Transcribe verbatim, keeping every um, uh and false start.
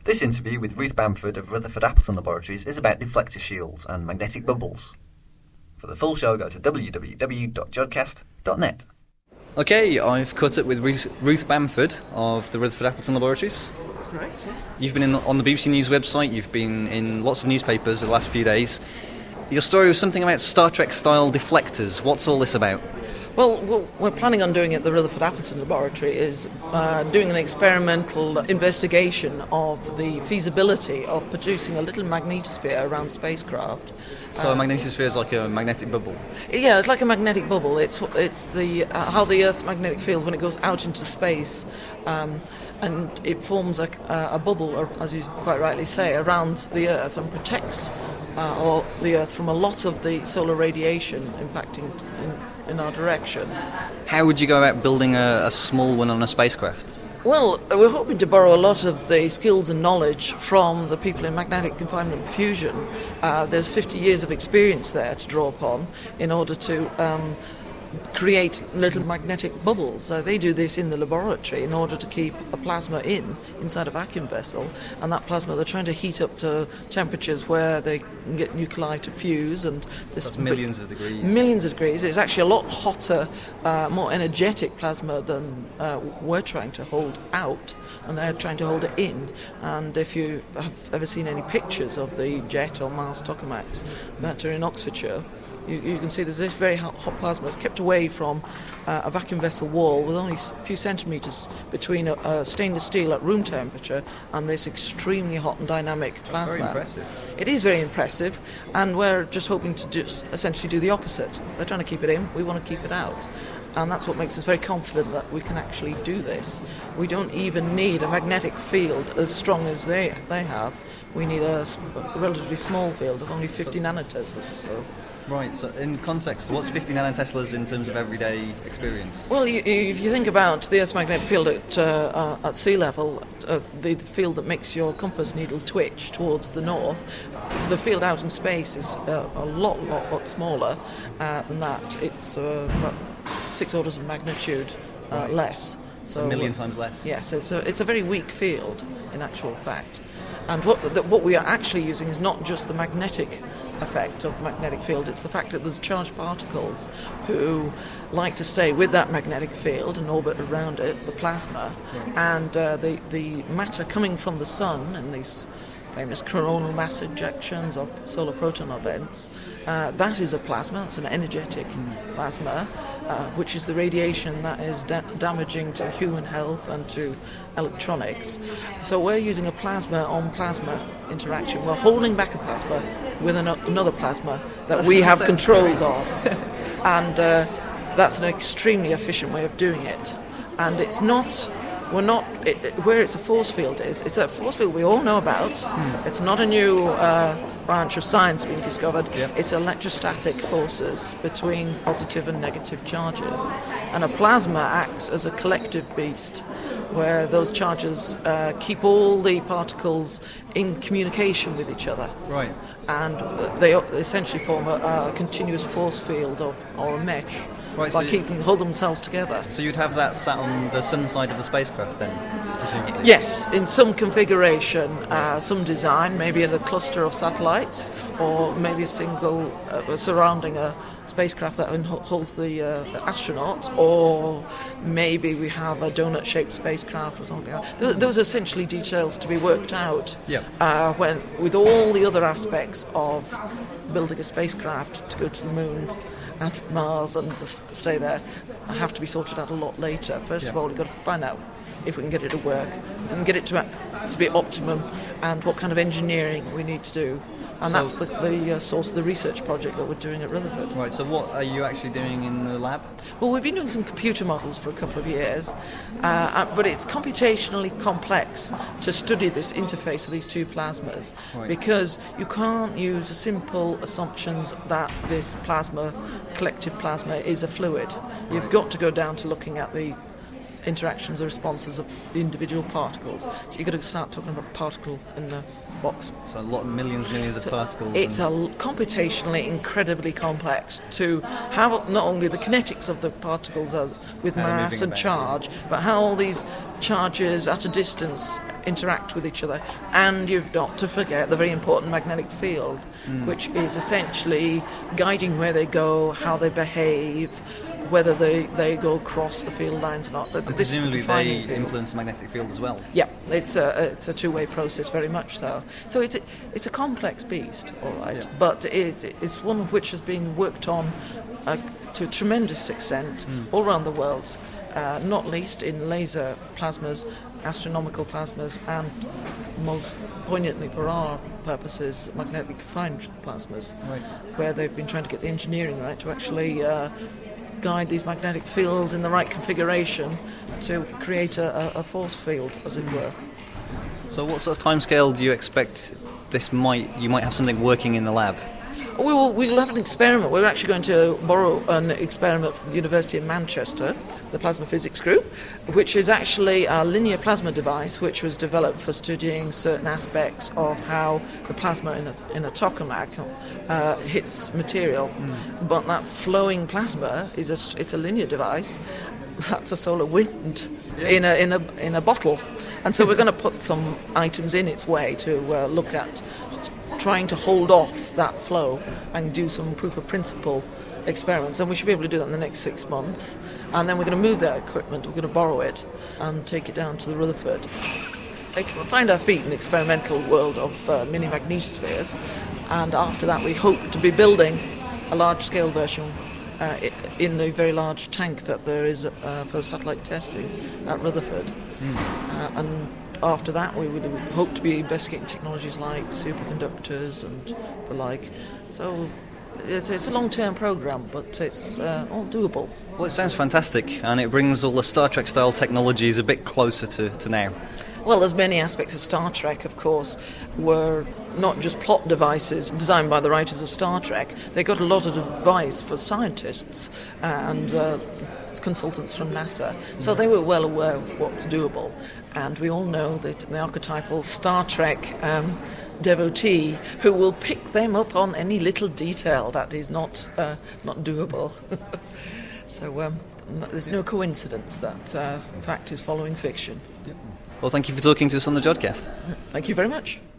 This interview with Ruth Bamford of Rutherford Appleton Laboratories is about deflector shields and magnetic bubbles. For the full show, go to w w w dot jodcast dot net. Okay, I've caught up with Ruth, Ruth Bamford of the Rutherford Appleton Laboratories. Correct, yes. You've been in, on the B B C News website, you've been in lots of newspapers the last few days. Your story was something about Star Trek-style deflectors. What's all this about? Well, what we're planning on doing at the Rutherford Appleton Laboratory is uh, doing an experimental investigation of the feasibility of producing a little magnetosphere around spacecraft. So uh, a magnetosphere is like a magnetic bubble? Yeah, it's like a magnetic bubble. It's it's the uh, how the Earth's magnetic field, when it goes out into space, um, and it forms a, a bubble, or, as you quite rightly say, around the Earth and protects uh, the Earth from a lot of the solar radiation impacting in, in our direction. How would you go about building a, a small one on a spacecraft? Well, we're hoping to borrow a lot of the skills and knowledge from the people in magnetic confinement fusion. Uh, there's fifty years of experience there to draw upon in order to um, create little magnetic bubbles. Uh, they do this in the laboratory in order to keep a plasma in, inside a vacuum vessel, and that plasma they're trying to heat up to temperatures where they can get nuclei to fuse. And this That's millions of degrees. Millions of degrees. It's actually a lot hotter, uh, more energetic plasma than uh, we're trying to hold out, and they're trying to hold it in. And if you have ever seen any pictures of the Jet or Mars tokamaks that are in Oxfordshire, You, you can see there's this very hot, hot plasma. It's kept away from uh, a vacuum vessel wall with only a few centimetres between a, a stainless steel at room temperature and this extremely hot and dynamic plasma. That's very impressive. It is very impressive, and we're just hoping to just essentially do the opposite. They're trying to keep it in, we want to keep it out. And that's what makes us very confident that we can actually do this. We don't even need a magnetic field as strong as they, they have. We need a, a relatively small field of only fifty nanoteslas or so. Right, so in context, what's fifty nanoteslas in terms of everyday experience? Well, you, if you think about the Earth's magnetic field at, uh, uh, at sea level, uh, the, the field that makes your compass needle twitch towards the north, the field out in space is uh, a lot, lot, lot smaller uh, than that. It's uh, about six orders of magnitude uh, right. less. So a million times less? Yes, it's a, it's a very weak field, in actual fact. And what, the, what we are actually using is not just the magnetic effect of the magnetic field, it's the fact that there's charged particles who like to stay with that magnetic field and orbit around it, the plasma, right. and uh, the, the matter coming from the sun and these famous coronal mass ejections of solar proton events, uh, that is a plasma, it's an energetic mm. plasma, uh, which is the radiation that is da- damaging to human health and to electronics. So we're using a plasma-on-plasma interaction. We're holding back a plasma with an- another plasma that That's we have controls great. of. And uh, that's an extremely efficient way of doing it. And it's not... We're not it, where it's a force field is. It's a force field we all know about. Hmm. It's not a new uh, branch of science being discovered. Yep. It's electrostatic forces between positive and negative charges, and a plasma acts as a collective beast, where those charges uh, keep all the particles in communication with each other. Right. And they essentially form a, a continuous force field of or a mesh. Right, by so keeping hold themselves together. So you'd have that sat on the sun side of the spacecraft then, presumably? Yes, in some configuration, uh, some design, maybe in a cluster of satellites, or maybe a single uh, surrounding a spacecraft that holds the uh, astronauts, or maybe we have a donut-shaped spacecraft or something like that. Th- those are essentially details to be worked out yeah. uh, when, with all the other aspects of building a spacecraft to go to the moon, at Mars and just stay there, have to be sorted out a lot later. First yeah. of all, we've got to find out if we can get it to work, if we can get it to, to be optimum, and what kind of engineering we need to do. And so, that's the, the uh, source of the research project that we're doing at Rutherford. Right, so what are you actually doing in the lab? Well, we've been doing some computer models for a couple of years, uh, but it's computationally complex to study this interface of these two plasmas, right. because you can't use simple assumptions that this plasma, collective plasma, is a fluid. You've got to go down to looking at the interactions or responses of the individual particles. So you've got to start talking about particle in the box. So a lot of millions, millions of so particles. It's a computationally incredibly complex to have not only the kinetics of the particles as with How mass and about, charge, but how all these charges at a distance interact with each other. And you've not to forget the very important magnetic field, mm. which is essentially guiding where they go, how they behave, whether they, they go across the field lines or not. And this presumably is the they field. influence the magnetic field as well. Yeah, it's a it's a two-way process, very much so. So it's a, it's a complex beast, all right, yeah. but it, it's one which has been worked on uh, to a tremendous extent mm. all around the world, uh, not least in laser plasmas, astronomical plasmas, and most poignantly for our purposes, magnetically confined plasmas, right. where they've been trying to get the engineering right to actually uh, guide these magnetic fields in the right configuration to create a, a force field, as it were. So what sort of timescale do you expect this might, you might have something working in the lab? We will we'll have an experiment. We're actually going to borrow an experiment from the University of Manchester, the Plasma Physics Group, which is actually a linear plasma device which was developed for studying certain aspects of how the plasma in a, in a tokamak uh, hits material. Mm. But that flowing plasma is a, it's a linear device. That's a solar wind yeah. in a in a in a bottle, and so we're going to put some items in its way to uh, look at trying to hold off that flow and do some proof of principle experiments, and we should be able to do that in the next six months. And then we're going to move that equipment, we're going to borrow it and take it down to the Rutherford. Like, we'll find our feet in the experimental world of uh, mini magnetospheres, and after that we hope to be building a large-scale version uh, in the very large tank that there is uh, for satellite testing at Rutherford. Mm. Uh, and after that, we would hope to be investigating technologies like superconductors and the like. So it's, it's a long-term program, but it's uh, all doable. Well, it sounds fantastic, and it brings all the Star Trek-style technologies a bit closer to, to now. Well, there's many aspects of Star Trek, of course, were not just plot devices designed by the writers of Star Trek. They got a lot of advice for scientists and uh, consultants from NASA, so they were well aware of what's doable. And we all know that the archetypal Star Trek um, devotee who will pick them up on any little detail that is not uh, not doable. So um, there's no coincidence that uh, fact is following fiction. Well, thank you for talking to us on the Jodcast. Thank you very much.